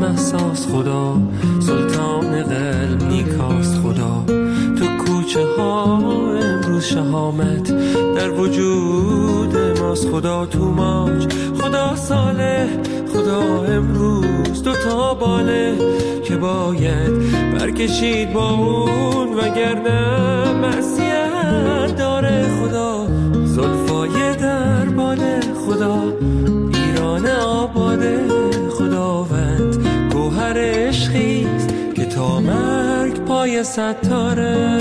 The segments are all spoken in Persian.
دلم احساس خدا، سلطان قلب نیکاست خدا. تو کوچه ها امروز شهامت در وجود ماست خدا. تو ماج خدا صالح، خدا امروز دوتا باله که باید برکشید با اون، وگرنه معصیت داره خدا. زلفای در باله خدا، ایران آباده خداوند. گوهر عشقیست که تا مرگ پای ستاره.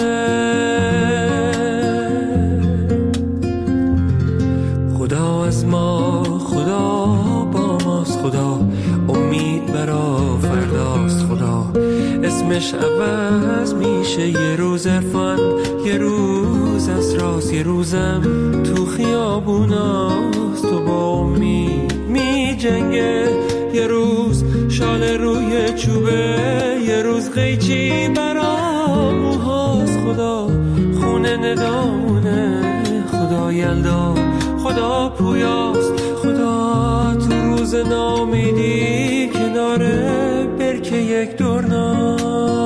خدا از ما، خدا با ماست خدا. امید برا فرداست خدا. اسمش عوض میشه یه روز عرفان، یه روز اسراس، یه روزم تو خیابوناست. تو با امید می جنگه، یه روز شال روی چوبه، یه روز قیچی برا موهاست خدا. خونه ندامونه خدا یلدا، خدا پویاست خدا. تو روز نامیدی کناره برکه یک دورناست.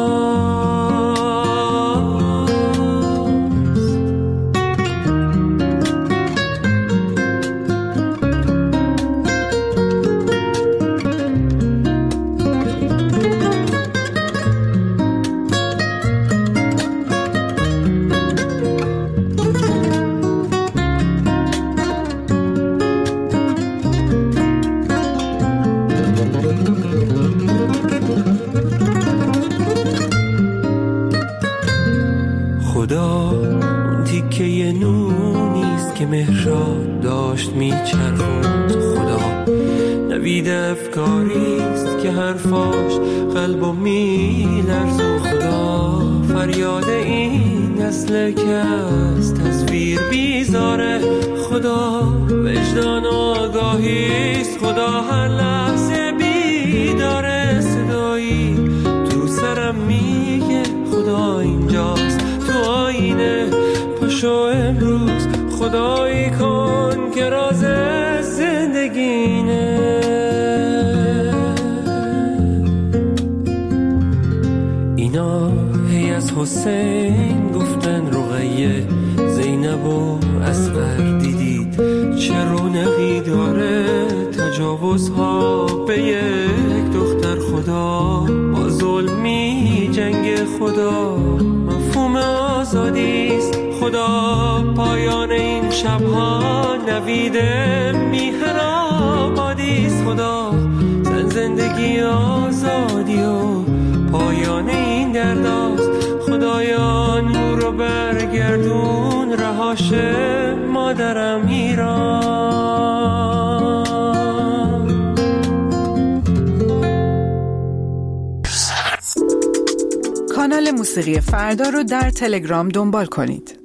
که مهرشاد داشت میچرخوند خدا. نوید افکاریست که حرفاش قلبو میلرزون خدا. فریاد این نسل که از تصویر بیزاره خدا. وجدان و آگاهیست خدا، هر لحظه بیداره. صدایی تو سرم میگه خدا اینجاست تو آینه. پاشو امروز خدایی کن که راز زندگینه. اینا هی از حسین گفتن رقیه، زینب و اصغر دیدید چه رونقی داره. تجاوزها به یک دختر خدا، با ظلمی جنگ خدا. مفهوم آزادیست خدا، پایان این شبها نوید میهن آبادیست خدا. زن زندگی آزادی و پایان این درداست خدایا. نور رو برگردون رهاش مادرم ایران. کانال موسیقی فردا رو در تلگرام دنبال کنید.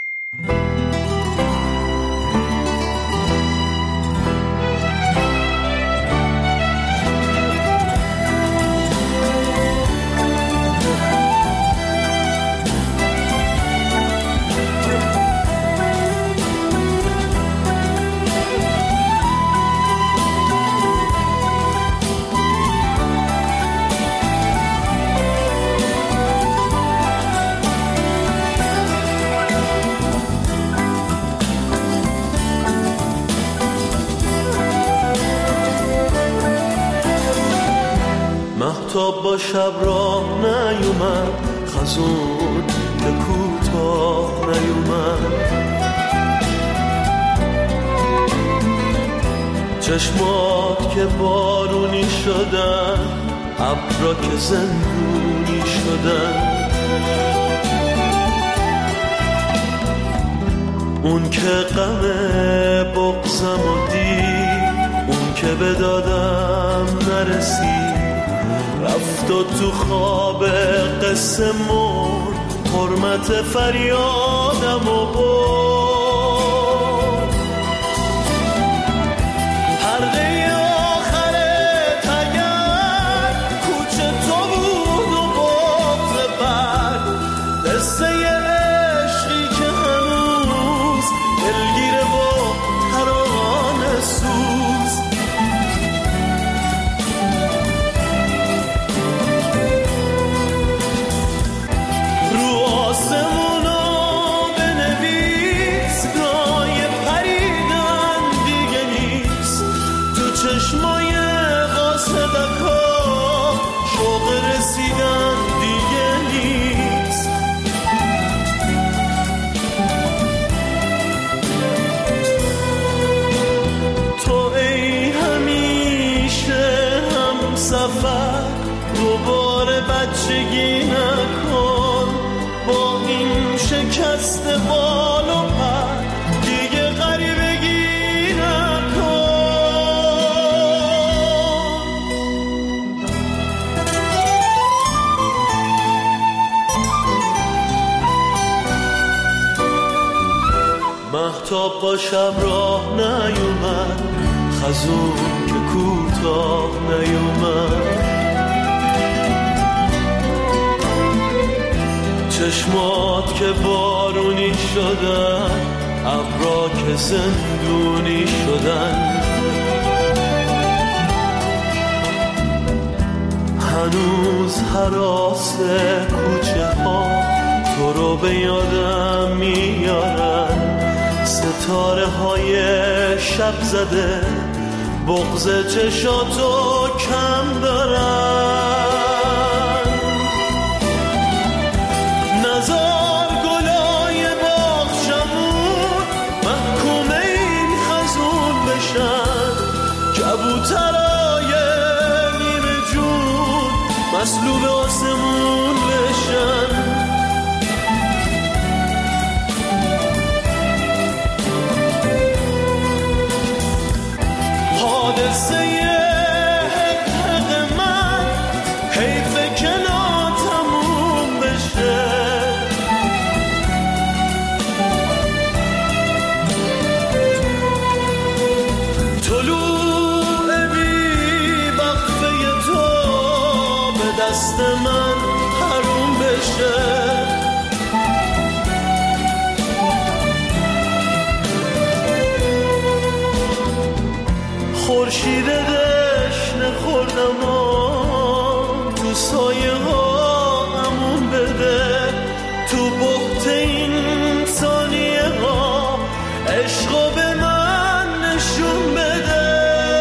مهتاب با شب راه نیومد، خزون به کوتاه نیومد. چشمات که بارونی شدن، ابرا که زندونی شدن. اون که غم بغضم و دید، اون که به دادم نرسید. رفت و تو خواب قصه مرد، حرمت فریادم و برد. حلقه آخرت اگر کوچه تو بود و بغض بر، قصه عشقی که هنوز دلگیره و ترانه سوز. دوباره بچگی نکن، با این شکست بال و پر دیگه غریبگی نکن. مهتاب با شب راه نیومد، خزون که کوتاه نیومد. چشمات که بارونی شدن، ابرا که زندونی شدن. هنوز هراس کوچه ها تو رو به یادم میارن. ستاره های شب زده بغض چشاتو کم دارن. نزار گلای باغچمون محکوم این خزون بشن. کبوترای نیمه جون مسلوب آسمون بشن. حادثه حق من حیف که ناتموم بشه. طلوع بی وقفه تو به دست من حروم بشه. خورشید دشنه خوردم و تو سایه ها امون بده. تو بحت این ثانیه ها عشقو به من نشون بده.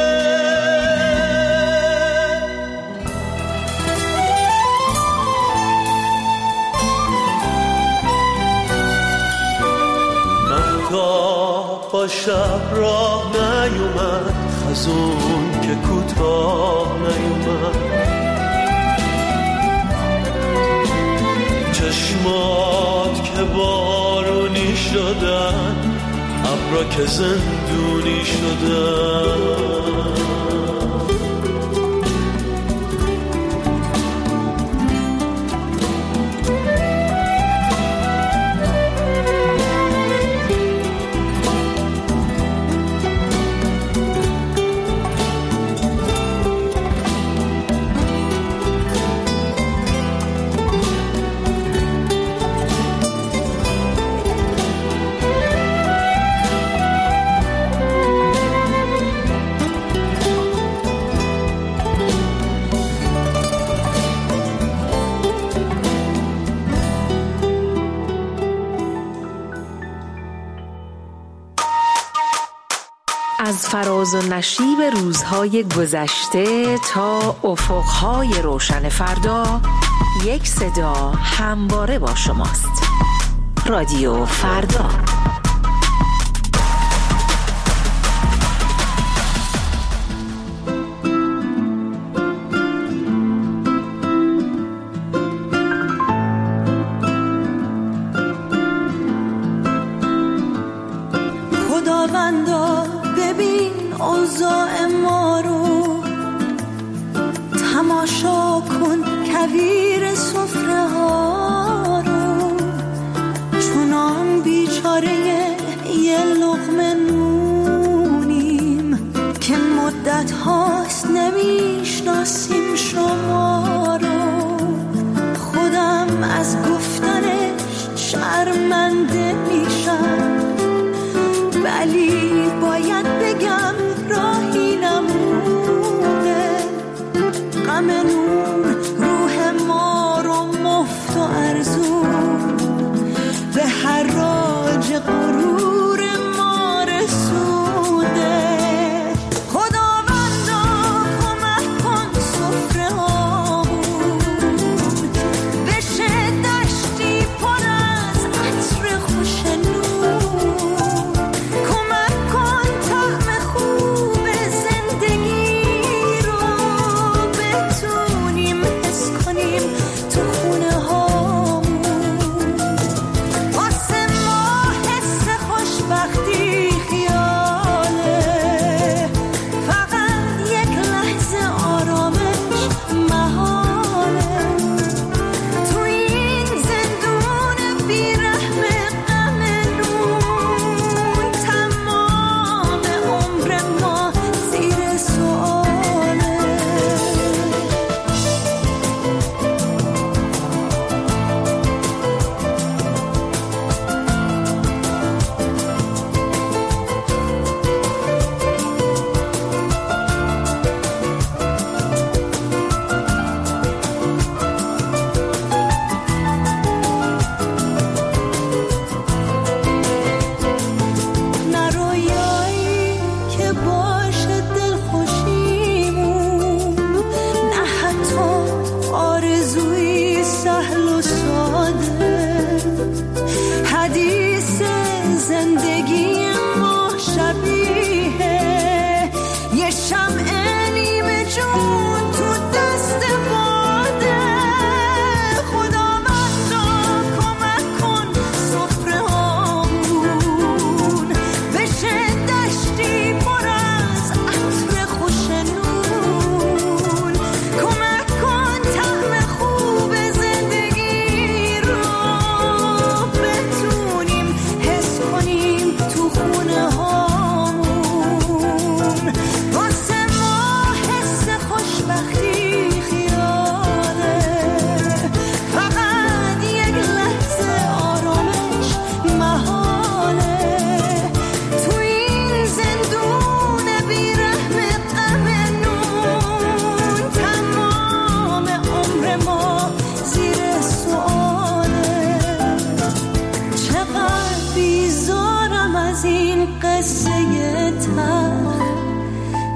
مهتاب با شب راه نیومد، خزون که کوتاه نیومد. چشمات که بارونی شدن، ابرا که زندونی شدن. از فراز و نشیب روزهای گذشته تا افقهای روشن فردا، یک صدا همواره با شماست. رادیو فردا. خداوندا ببین اوضاع ما رو، تماشا کن کویر سفره ها رو. چونان بیچاره یه لقمه نونیم که مدت هاست نمیشناسیم شما رو. خودم از گفتنش شرمنده میشم، ولی باید بگم راهی نمونه. غم نون روح ما رو مفت و ارزون به حراج غرور ما رسونده. خداوندا کمک کن سفره هامون بشه دشتی پر از عطر خوش نون. کمک کن طعم خوب زندگی رو بتونیم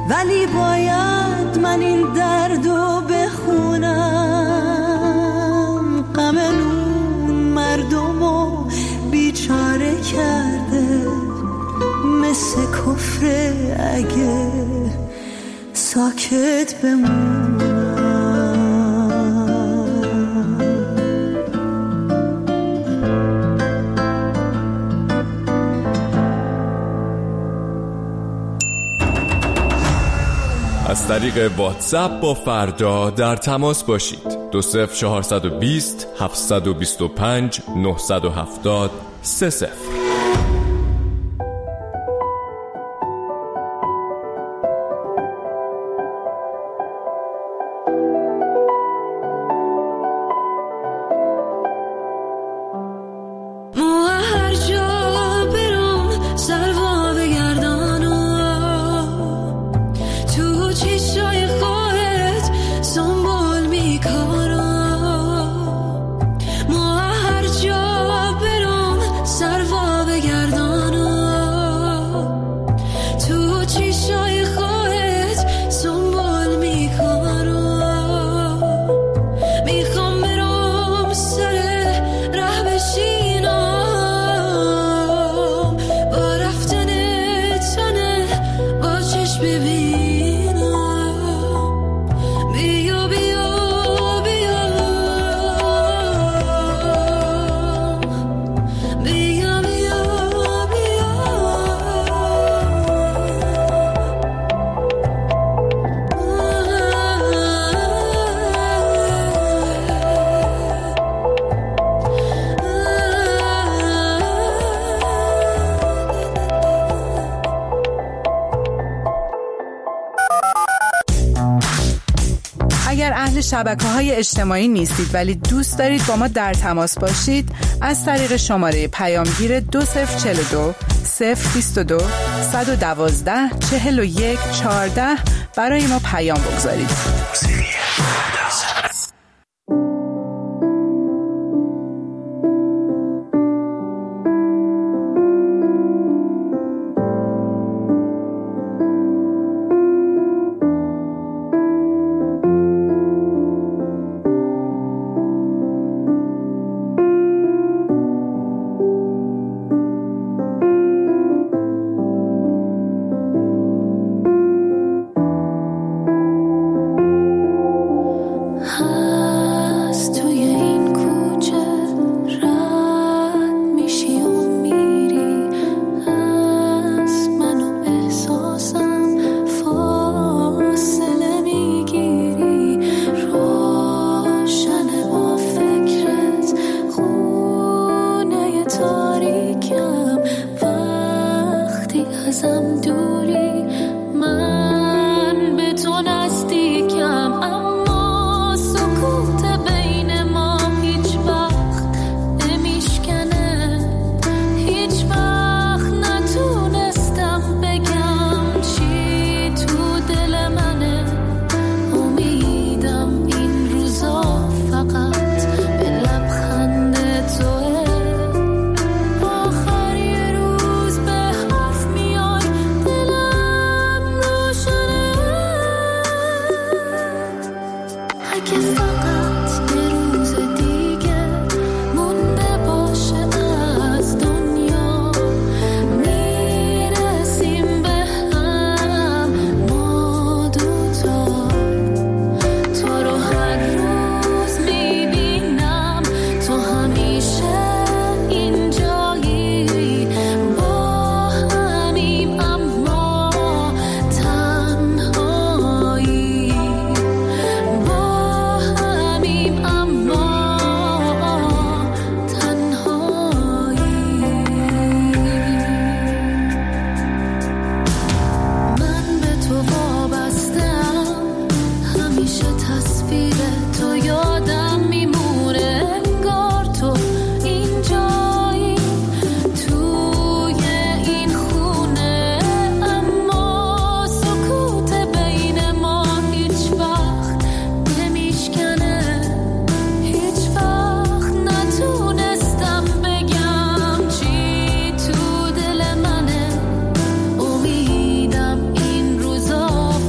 ولی باید من این دردو بخونم. غم اون مردمو بیچاره کرده، مثل کفر اگه ساکت بمونم. از طریق واتساپ با فردا در تماس باشید. 20420 725 970 30. شبکه‌های اجتماعی نیستید ولی دوست دارید با ما در تماس باشید، از طریق شماره پیامگیر 2042 022 112 41 14 برای ما پیام بگذارید. امیدم این روزا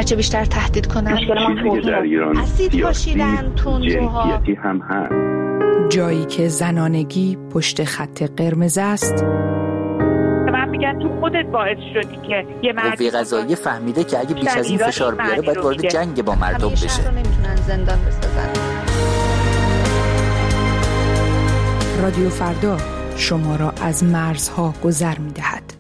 چه بیشتر تهدید کنن. مشکل ما در ایران اسید پاشیدن، تندروها هم هست. جایی که زنانگی پشت خط قرمز است. من میگن تو خودت باعث شدی که یه مرد قوه قضاییه فهمیده که اگه بیش از این فشار بیاره باید وارد جنگ با مردم بشه. شهر رو نمیتونن زندان بسازن. رادیو فردا شما را از مرزها گذر می‌دهد.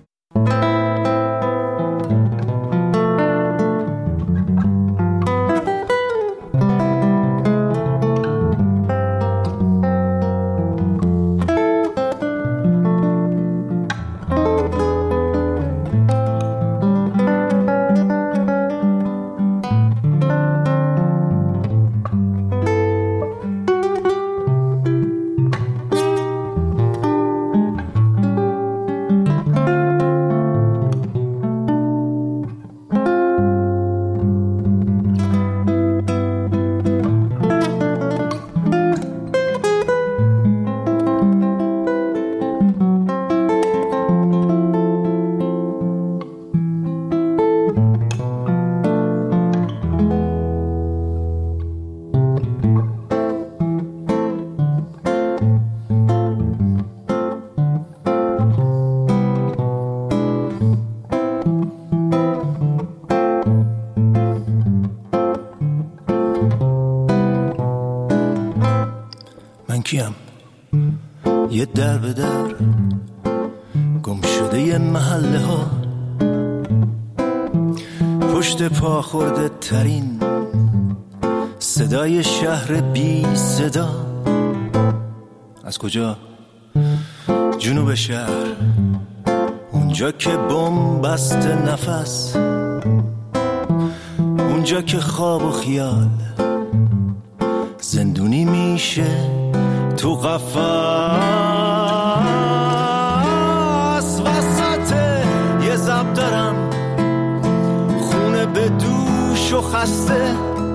کیم یه در به در گم شده یه محله ها، پشت پا خورده ترین صدای شهر بی صدا. از کجا؟ جنوب شهر، اونجا که بمب بسته نفس، اونجا که خواب و خیال زندونی میشه تو قفس. وسط یه زب دارم خونه به دوش و خسته،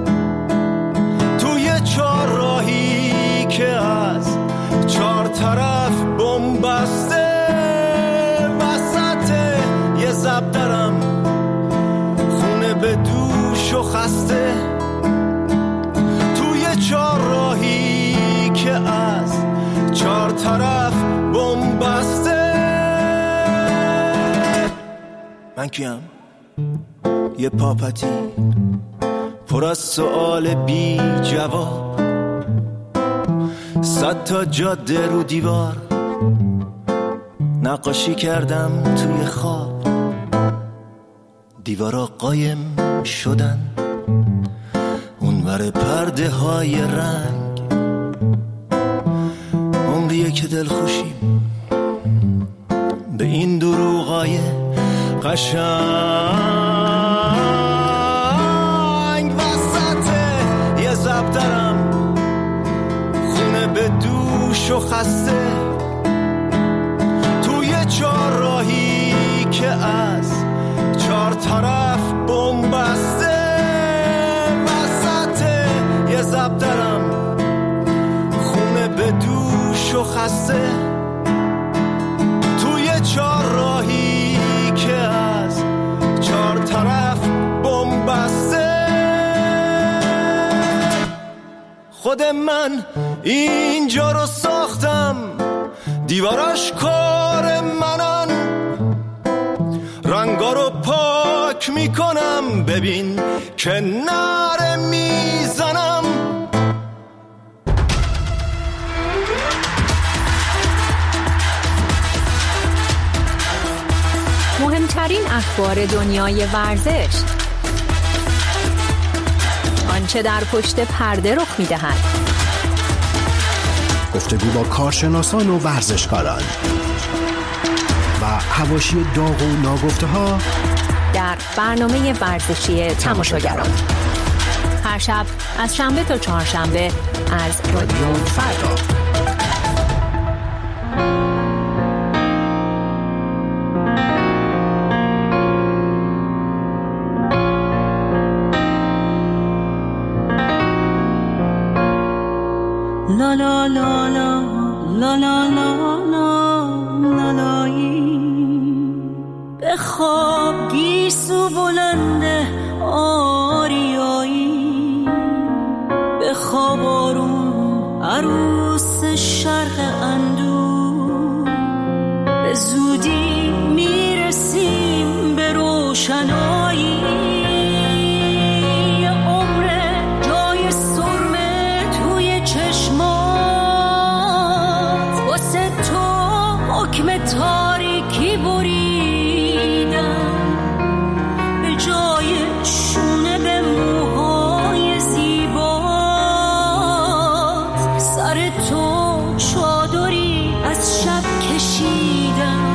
توی چهار راهی که از چهار طرف بمب بسته. وسط یه زب دارم خونه به دوش و خسته، توی چهار راهی که از چهار طرف بمب بسته. من کیم؟ یه پاپتی پر از سؤال بی جواب، 100 تا جاده رو دیوار نقاشی کردم توی خواب، دیوارا قایم شدن اونور پرده های رنگ. عمریه که دل خوشیم به این دروغای قشنگ. وسط یه زب دارم خونه به دوش و خسته، توی چهار راهی که از چهار طرف بمب بسته. وسط یه زب دارم خونه به دوش و خسته، توی چهار راهی که از چهار طرف بمب بسته. خود من اینجا رو ساختم، دیواراش کار منن، رنگا رو پاک میکنم، ببین که نره میزنم. مهمترین اخبار دنیای ورزش، آنچه در پشت پرده رخ می‌دهد، گفتگو با کارشناسان و ورزشکاران و حواشی داغ و ناگفته‌ها در برنامه ورزشی تماشاگران، هر شب از شنبه تا چهارشنبه از رادیو فردا. لا لا لا لا لا لا لا لا لایی، به خواب گیسو بلنده زودی میرسیم به روشنایی. عمر جای سرمه توی چشمات، واسه تو حکم تاریکی بریدم، به جای شونه به موهای زیبات، سر تو چادری از شب کشیدم.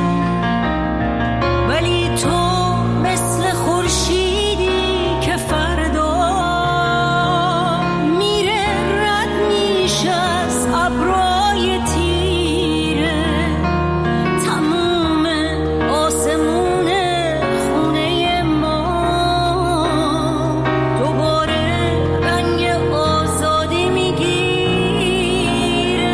ولی تو مثل خورشیدی که فردا میره رد میشه از ابرای تیره، تموم آسمون خونه ما دوباره رنگ آزادی میگیره.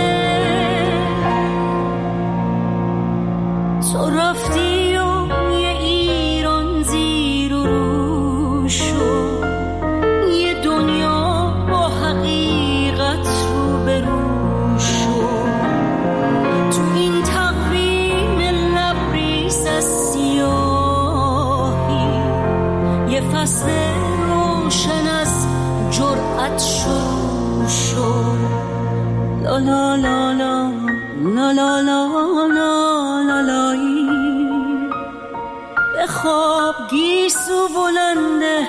تو رفتی و یه ایران زیر و رو شد، یه دنیا با حقیقت رو به رو شد. تو این تقویم لبریز از سیاهی، یه فصل روشن از جرأت شروع شد. لا لا لا لا لا لا لا لا لایی، به خواب گیسو بلنده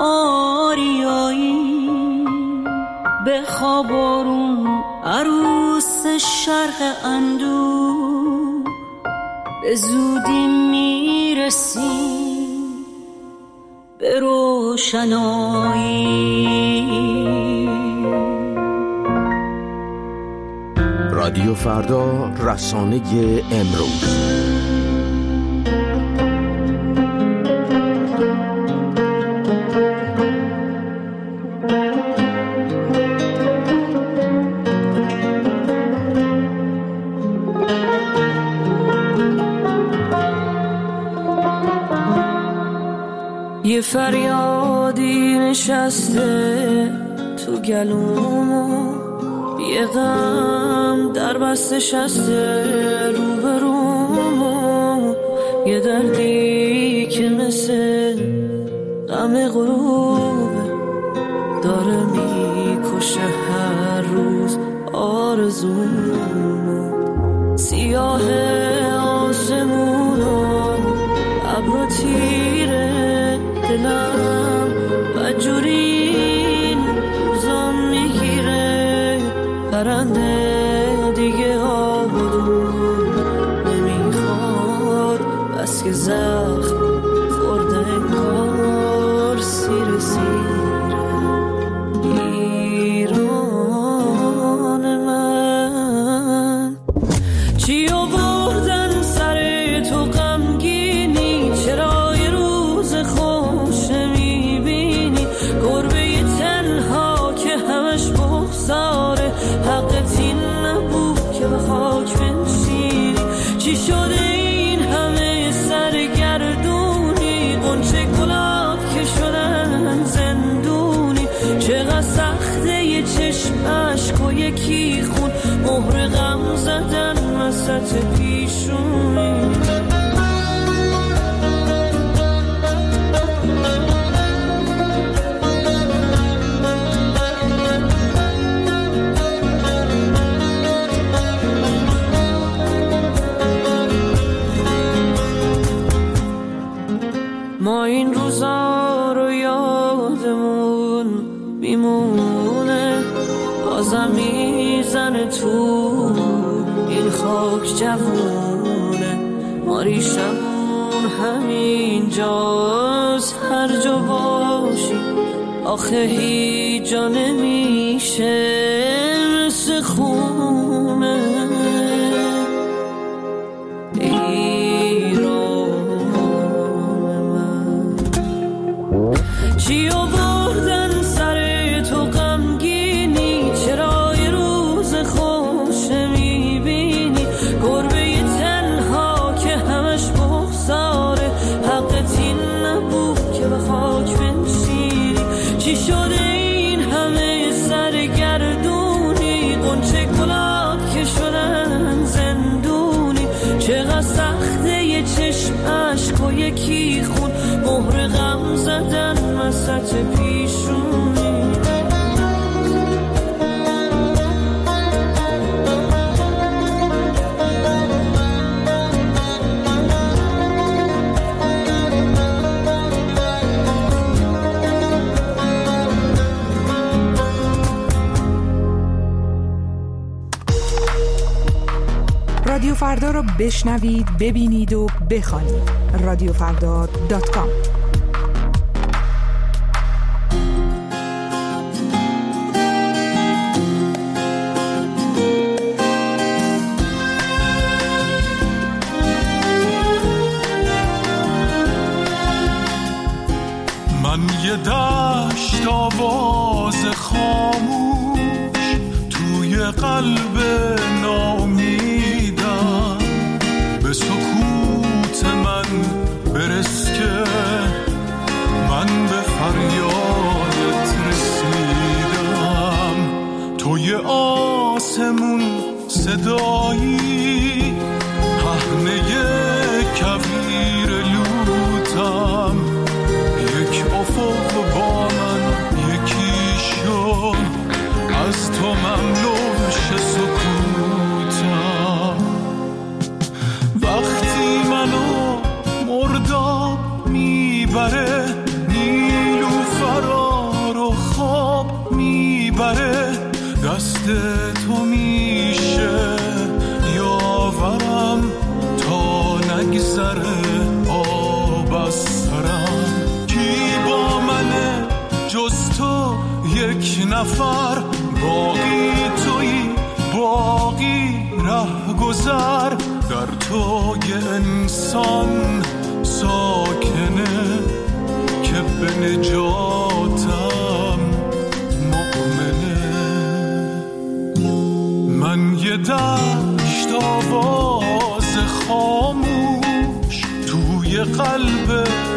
آریایی، به خواب آروم عروس شرق اندو، به زودی میرسیم به روشنایی. رادیو فردا، رسانه امروز. یه فریادی نشسته تو گلومو، یه غم در بسته شسته روبرومو، یه دردی که مثل غم غروبه داره میکشه هر روز آرزومو. سیاه آسمونو ابرو تیره، دلم بدجورین روزام میگیره. پرنده دیگه آبادون نمیخواد، بس که زخم خورده انگار سیر سیره. ایران من چی آوردن سر تو غمگینی؟ چرا یه روز خوش نمیبینی؟ گربه تنها که همش بغضاره، حقت این نبود که به خاک بنشینی. چی شده این همه سرگردونی؟ غنچه گلاب که شدن زندونی. چقدر سخته یه چشم اشک و یکی خون، مهر غم زدن وسط پیشونی. ما این روزا رو یادمون میمونه، بازم میزنه تو این خاک جوونه. ما ریشمون همین جاست، هر جا باشی آخه هیچ جا نمیشه مثل خونه. چی آوردن سر تو غمگینی؟ چرا یه روز خوش نمیبینی؟ گربه تنها که همش بغضاره، حقت این نبود که به خاک بنشینی. چی شده این همه سرگردونی؟ غنچه گلاب که شدن چقدر سخته یه چشم عشق و یکی خون، مهر غم زدن وسط پیشونی. رادیو فردا رو بشنوید، ببینید و بخوانید. radiofrda.com. من یه دشت آواز خاموش توی قلب ناامیدم، به سکوت من برس که من به فریادت رسیدم. توی آسمون صدایی، پهنه کویر لوتم، یک افق با من یکی شو، از تو مملو شه سکوتم. وقتی منو مرداب میبره، نیلوفرا رو خواب میبره، دست تو میشه یاورم تا نگذره آب از سرم. کی با منه جز تو یک نفر، باقی تویی باقی ره گذر، در تو یه انسان ساکنه که به نجاتم مؤمنه. من یه دشت آواز خاموش توی قلب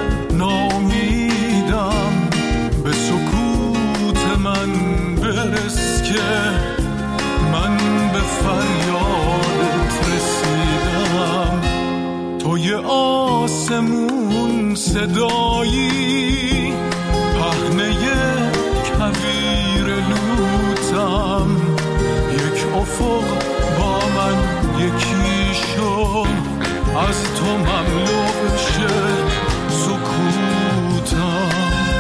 ناامیدم، به سکوت من برس که من به فریادت رسیدم. توی آسمون صدایی، پهنه کویر لوتم، یک افق با من یکی شو، از تو مملو شه سکوتم.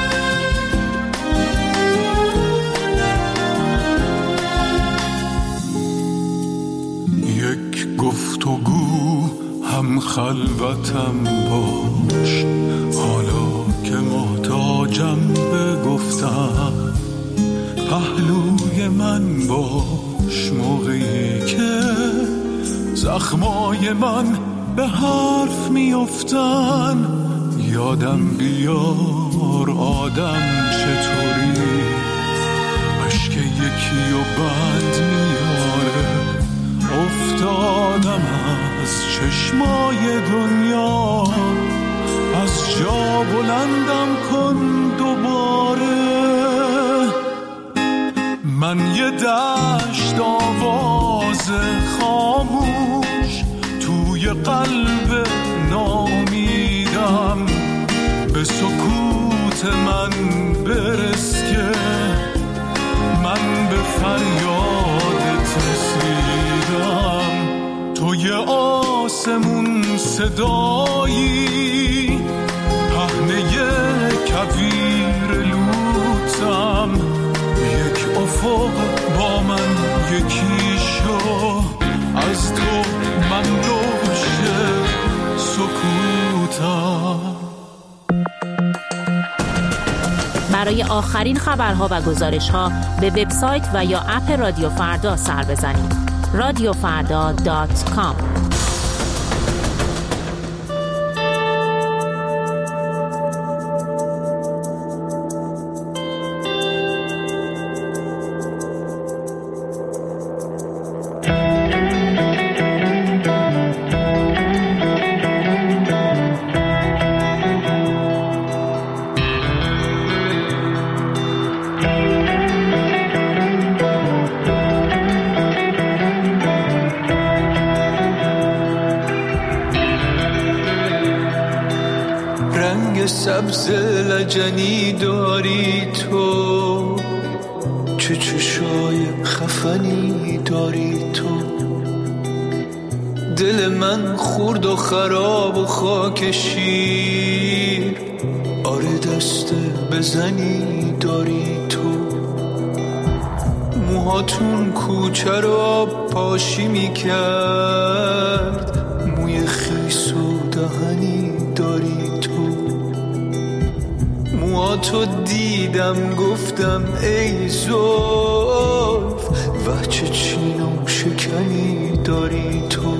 یک گفتگو هم خلوتم باش، حالا که محتاجم به گفتم، پهلوی من باش موقعی که زخمای من به حرف میافتن. یادم بیار آدم چطوری، اشک یکی و بند میاره. افتادم از چشمای دنیا، از جا بلندم کن دوباره. من یه دشت آواز خاموش توی قلب ناامیدم، به سکوت من برس که من به فریادت رسیدم. توی آسمون صدایی، پهنه کویر لوتم، یک افق با من یکی شو، از تو مملو شه سکوتم. برای آخرین خبرها و گزارش‌ها به وبسایت و یا اپ رادیو فردا سر بزنید. radiofrda.com. موی سبز لجنی داری تو، چه چشای خفنی داری تو. دل من خورد و خراب و خاک شیر، آره دست بزنی داری تو. موهاتون کوچه رو آب پاشی میکرد، موی خیس و دهنی داری تو. موهاتو دیدم گفتم ای زلف، و چه چین و شکنی داری تو.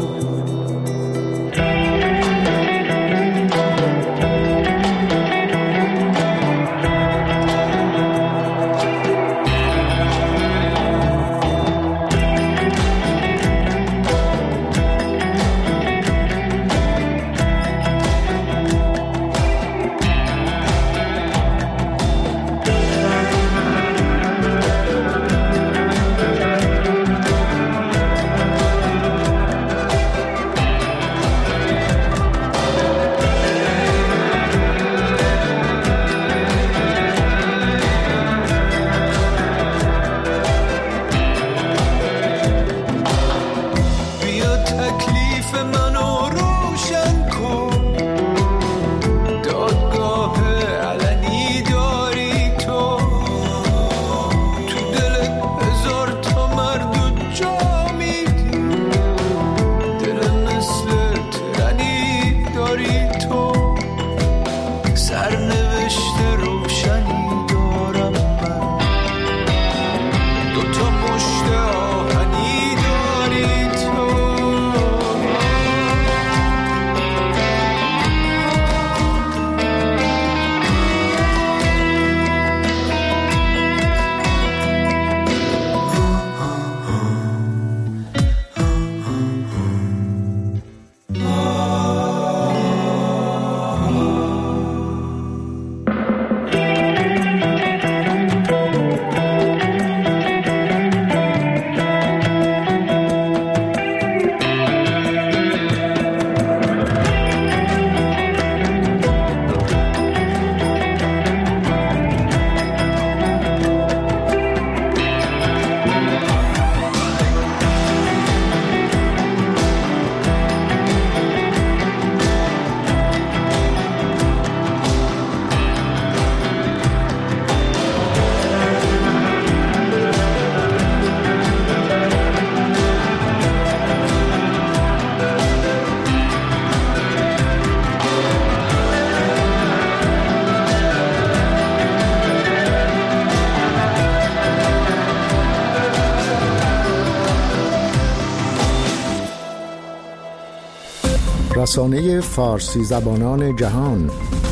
رسانه فارسی زبانان جهان،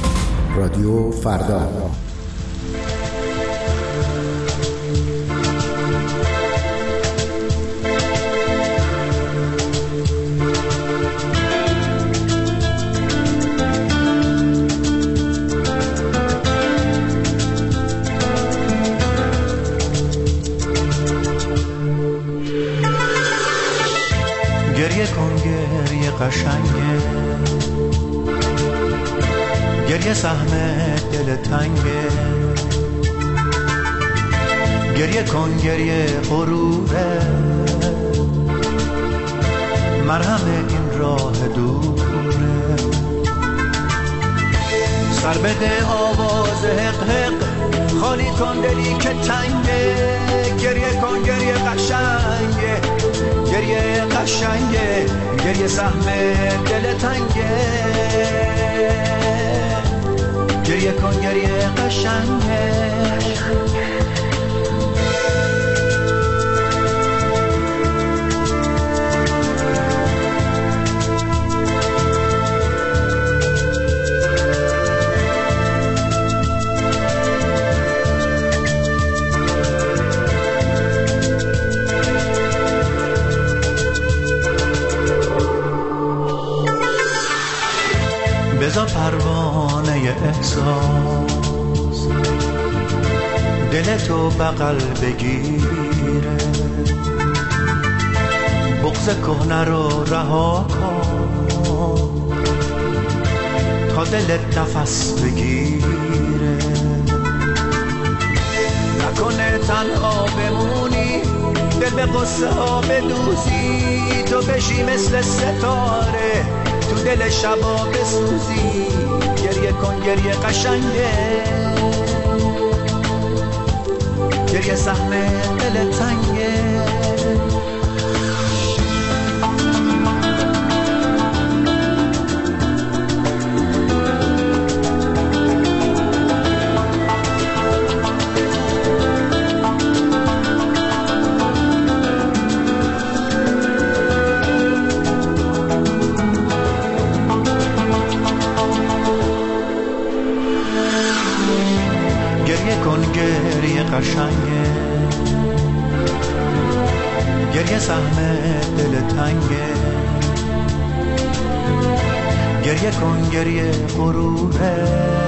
رادیو فردا. گریه کن گریه قشنگه، گریه سهم دل تنگه، گریه کن گریه غروره، مرهم این راه دوره. سر بده آواز حق حق، خالی کن دلی که تنگه، گریه کن گریه قشنگه، گریه قشنگه، گریه سهم دل تنگه، گریه کن گریه قشنگه. بذار پروانه احساس دلتو بغل بگیره، بغض کهنه رو رها کن تا دلت نفس بگیره، نکنه تنها بمونی دل به قصه ها بدوزی، تو بشی مثل ستاره تو دل شبا بسوزی. گریه کن گریه قشنگه، گریه سهم دل تنگه. قشنگه گریه سهم دل تنگه، گریه کن گریه غروره،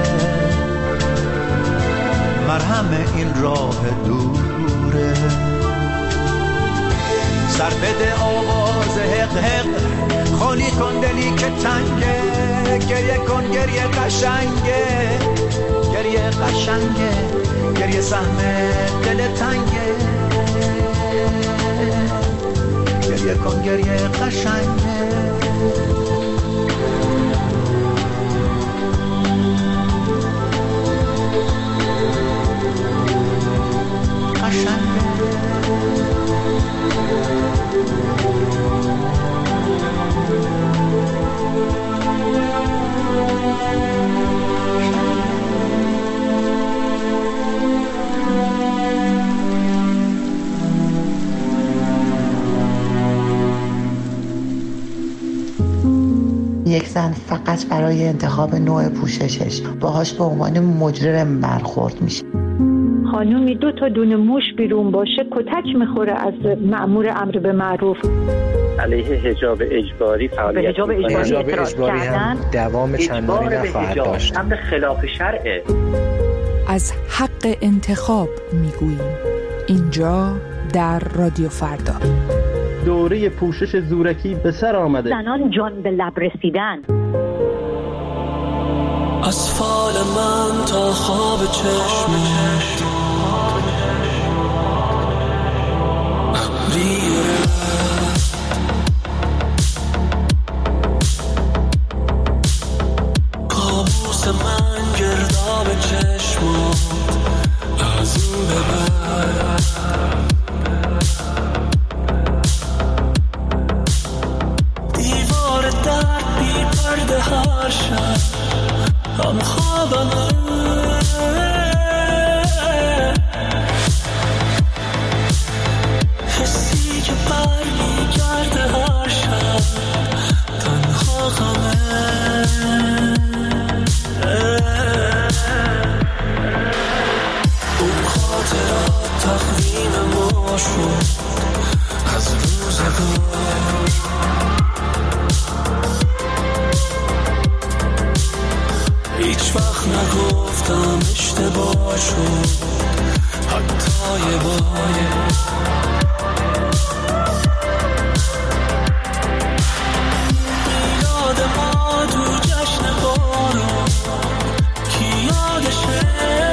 مرهم این راه دوره. سر بده آواز حق حق، خالی کن دلی که تنگه، گریه کن گریه قشنگه، گریه قشنگه، گریه سهم دل تنگه، گریه کن گریه قشنگه. یک زن فقط برای انتخاب نوع پوششش باهاش به عنوان مجرم برخورد میشه. خانومی 2 تا دونه موش بیرون باشه کتک میخوره از مأمور امر به معروف. علیه حجاب اجباری فعالیت حجاب اجباری هم دوام چندانی نخواهد داشت. امر خلاف شرعه. از حق انتخاب میگوییم اینجا در رادیو فردا. دوره پوشش زورکی به سر آمده. زنان جان به لب رسیدن. از فال من تا خواب چشمت کابوس من گرداب چشمات از این به بعد دیوار درد بی پرده هر شب هم خوابمه حسی که بر میگرده هر شب تنها غمه اون خاطرات تقویم ما شد از روزگار هیچ وقت نگفتم اشتباه شد حتی یه باره میلاد ما تو جشن بارون کی یادشه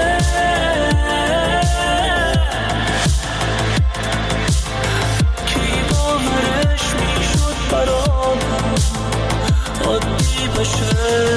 کی باورش میشد برامون عادی بشه.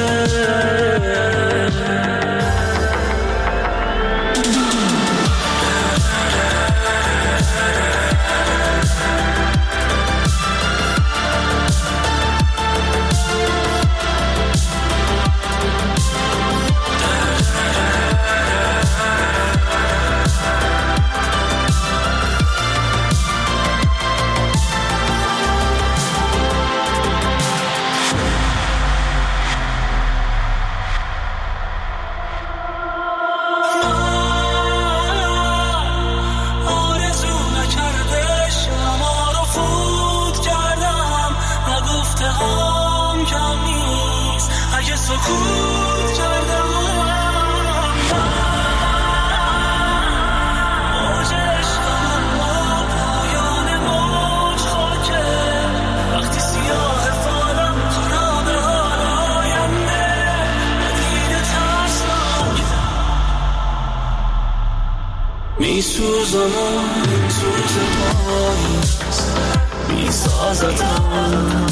روزمون سوز پاییز میسازدم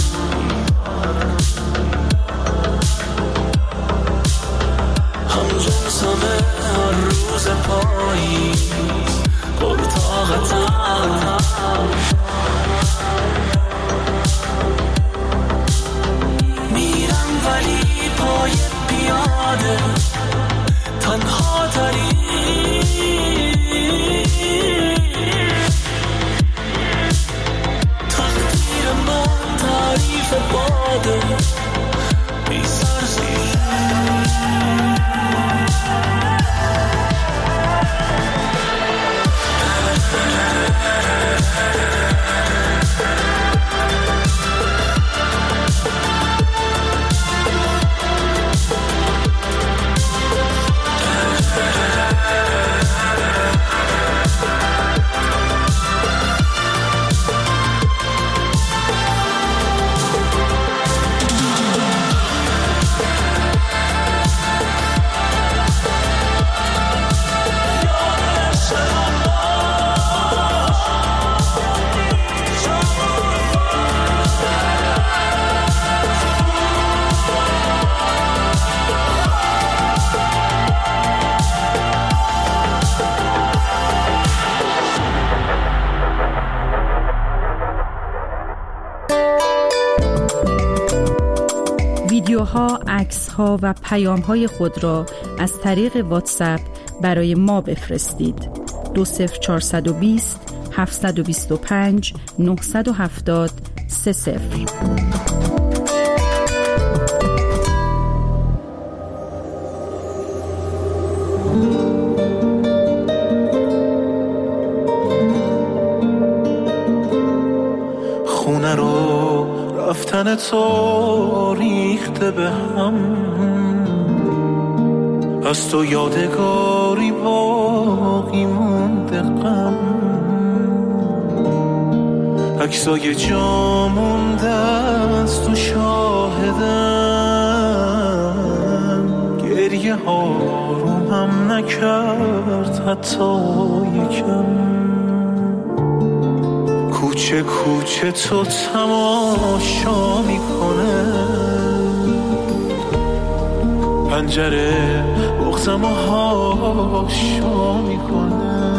همجنس همه هر روز پاییز پرطاقتم میرم ولی پای پیاده تنها تری تقدیر من تعریف باده بی سرزیر ویدیوها، عکس‌ها و پیام‌های خود را از طریق واتساپ برای ما بفرستید. 20420 725 970 30. خونه رو رفتن تو ریخته به هم، از تو یادگاری باقی مونده غم، عکسای جا مونده از تو شاهدم، گریه ها رو هم نکرد حتی یکم، کوچه کوچه تو تماشا میکنه، پنجره بغزم و هاشا میکنه،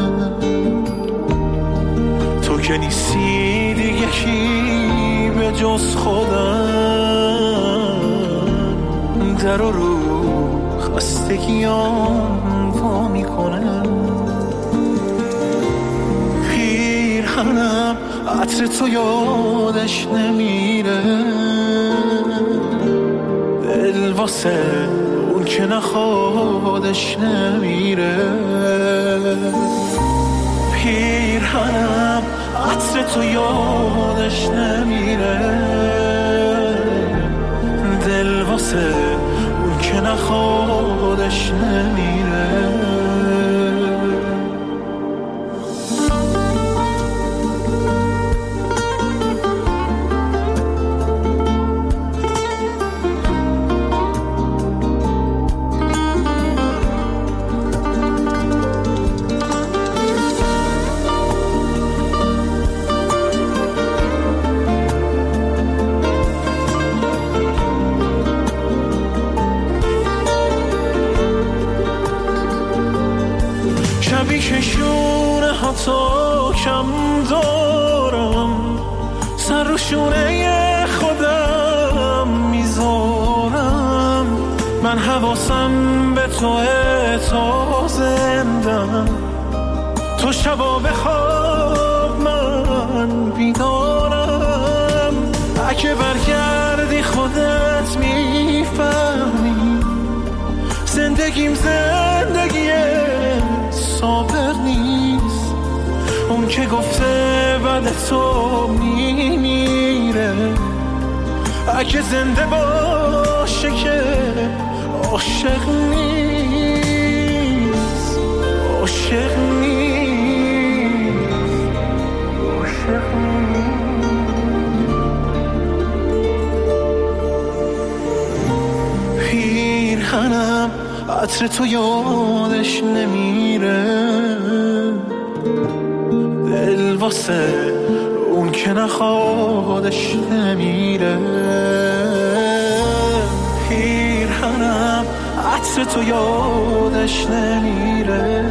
تو که نیستی دیگه کی به جز خودم، در رو خستگیام وا میکنه، پیرهنم عطر تو یادش نمیره، دل واسه اون که نخوادش نمیره، پیرهنم عطر تو یادش نمیره، دل واسه اون که نخوادش نمیره. شبی که شونه ها تا کم دارم، سر رو شونه خودم میذارم، من حواسم به توه تا زندم، تو شبا بخواب من بیدارم، اگه برگردی خودت میفهمی زندگیم زندگیه سابق نیست، اون که گفته بعد تو میمیره، اگه زنده باشه که عاشق نیست، عاشق نیست، عاشق نیست. پیرهنم عطر تو یادش نمیره، دل واسه اون که نخوادش نمیره، پیرهنم عطر تو یادش نمیره،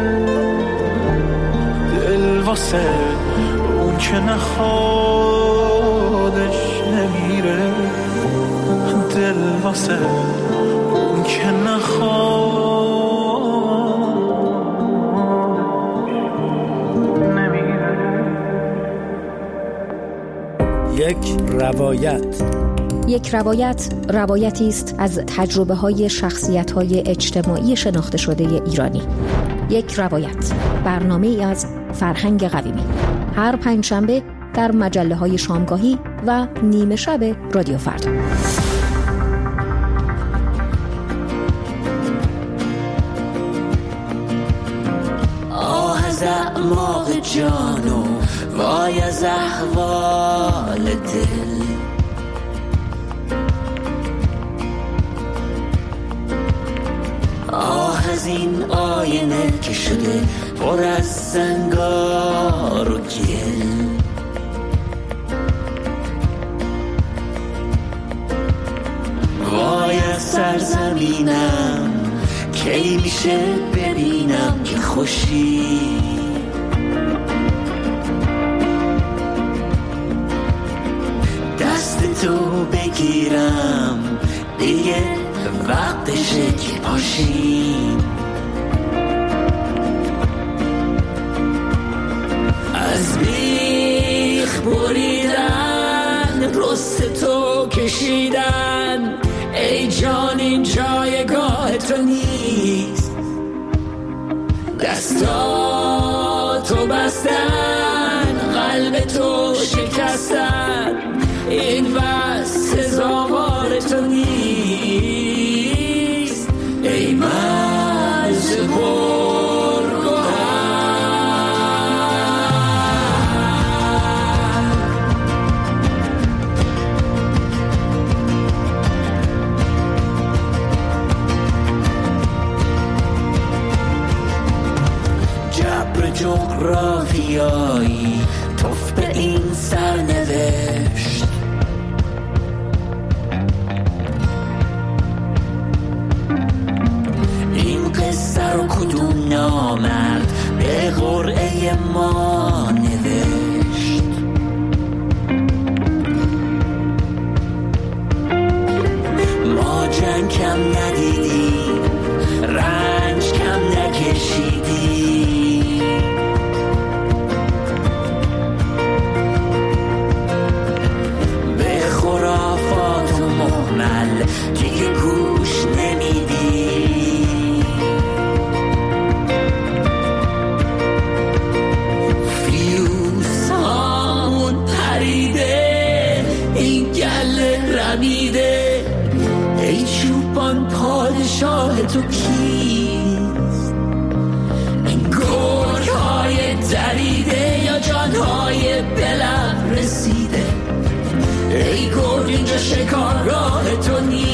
دل واسه اون که نخوادش نمیره، دل واسه اون که نخواد نمیره. یک روایت روایتی است از تجربه‌های شخصیت‌های اجتماعی شناخته شده ایرانی. یک روایت، برنامه‌ای از فرهنگ قویمی، هر پنجشنبه در مجله‌های شامگاهی و نیمه شب رادیو فردا. آه از اعماق جانو وای از احوال دل، آه از این آینه که شده پر از زنگار و گل، وای از سرزمینم کی میشه ببینم که خوشی، دست تو بگیرم دیگه وقتشه که پاشیم، از بیخ بریدن رست تو کشیدن، ای جان این جایگاه تو نیست، دستاتو بستن قلب تو شکستن، این بس سزاوار تو نیست، ای مرز جغرافیایی توف به این سرنوشت، این قصه رو کدوم نامرد به قرعه ما نوشت، ما جنگ کم ندیدیم رنج کم نکشیدیم، دیگه گوش نمیدی، فیوز همون پریده این گله رمیده، ای چوبان پادشاه تو کیست، این گرگ‌های دریده یا جانهای بلب رسیده، ای گرگ اینجا شکارگاه تو نیست،